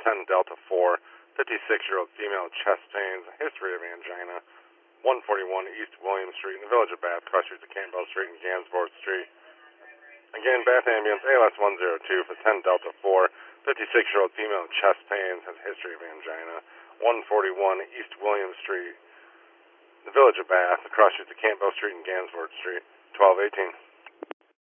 10 Delta 4, 56-year-old female, chest pains, history of angina, 141 East William Street in the Village of Bath, cross streets of Campbell Street and Gansevoort Street. Again, Bath Ambulance, ALS 102 for 10 Delta 4, 56-year-old female, chest pains, has history of angina, 141 East William Street, the Village of Bath, across streets of Campbell Street and Gansevoort Street, 1218.